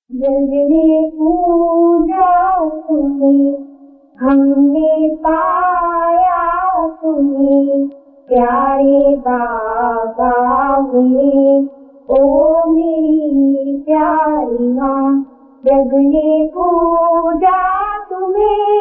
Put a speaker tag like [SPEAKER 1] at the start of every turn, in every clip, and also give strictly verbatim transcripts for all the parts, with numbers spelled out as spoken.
[SPEAKER 1] जगने पूजा तुम्हें, हमने पाया तुम्हें, प्यारे बाबा मेरे, ओ मेरी प्यारी माँ। जगने पूजा तुम्हें,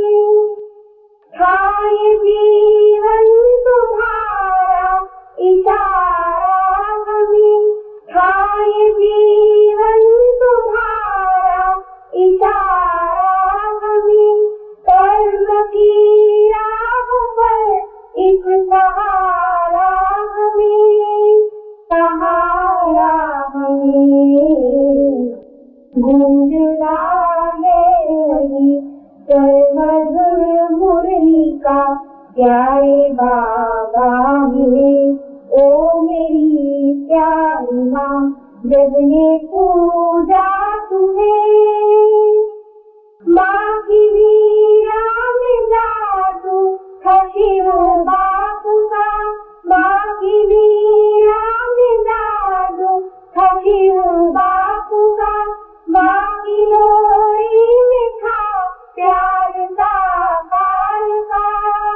[SPEAKER 1] था ये जीवन तुम्हारा इशारा हमें, था ये जीवन तुम्हारा इशारा हमें, कर्म की राह पर एक सहारा हमें, सहारा हमें। गूंज रहा है वही सर्वधुर मुरली का, प्यारे बाबा मेरे, ओ मेरी प्यारी माँ। जगने पूजा तुम्हें, माँ की वीरा में जादू था शिव बापू का, माँ की वीरा में जादू था शिव बापू का, माँ की लोरी में था प्यार साकार का,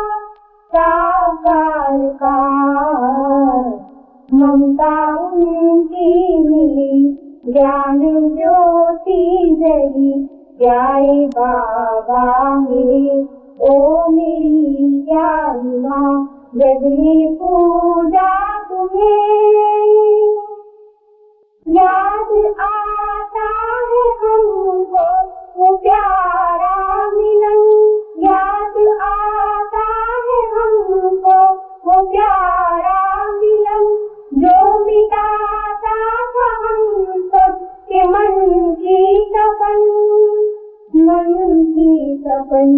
[SPEAKER 1] साकार का। ममता उनकी मिली, ज्ञान ज्योति जली, प्यारे बाबा मेरे, ओ मेरी प्यारी माँ। जगने पूजा तुम्हें, याद आता है हमको वो प्यारा मिलन, याद आता है हमको वो प्यारा मिलन, जो मिटाता था हम सब के मन की तपन, मन की तपन।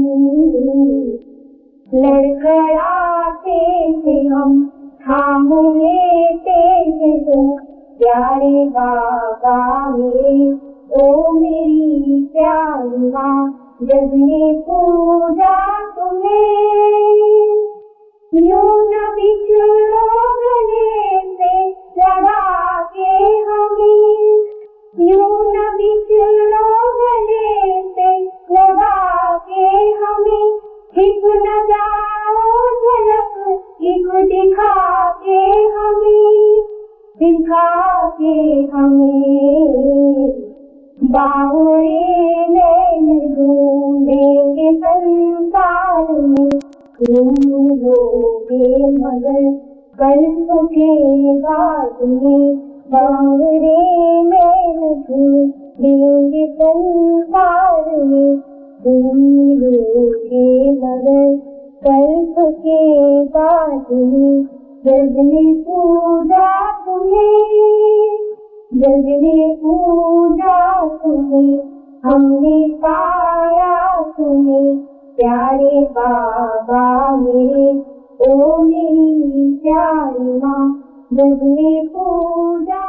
[SPEAKER 1] लड़खड़ाते थे हम, थाम लेते थे तुम, प्यारे बाबा मेरे, ओ मेरी प्यारी माँ। जगने पूजा तुम्हें, यूं न बिछड़ो गले से लगा के हमें, यूं न बिछड़ो गले से लगा के हमें, छिप न जाओ झलक एक दिखा के हमें, दिखा के हमें। बाहुरे नैन ढूंढेंगे संसार में, ढूंढोगे मगर कल्प के बाद में, बाहुरे नैन ढूंढेंगे संसार में, ढूंढोगे मगर कल्प के बाद में। जगने पूजा तुम्हें, जगने पूजा तुम्हें, हमने पाया तुम्हें, प्यारे बाबा मेरे, ओ मेरी प्यारी माँ। जगने पूजा